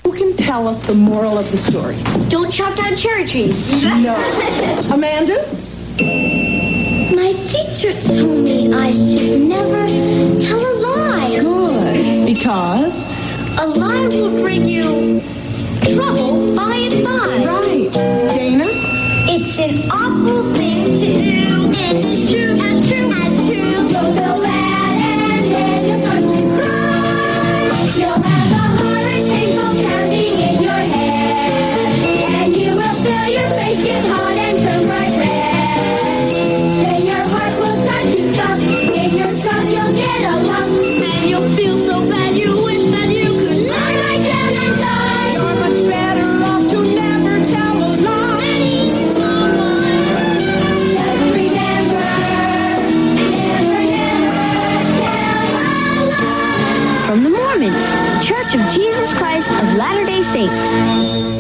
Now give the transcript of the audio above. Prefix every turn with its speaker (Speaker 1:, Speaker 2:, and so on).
Speaker 1: Who can tell us the moral of the story?
Speaker 2: Don't chop down cherry trees.
Speaker 1: No. Amanda?
Speaker 2: My teacher told me I should never tell a lie.
Speaker 1: Good. Because?
Speaker 2: A lie will bring you trouble by and by.
Speaker 1: Right. Dana?
Speaker 2: It's an awful thing to do. And it's true as true as true. You'll go mad and then you'll start to cry. You'll have a heart and painful pounding in your head. And you will feel your face get hot and turn bright red. Then your heart will start to thump. In your throat you'll get a lump. And you'll feel so bad you wish that you could lie right down and die.
Speaker 1: You're much better off to never tell a lie.
Speaker 2: Just remember, never, never tell a lie. From the Mormons, Church of Jesus Christ of Latter-day Saints.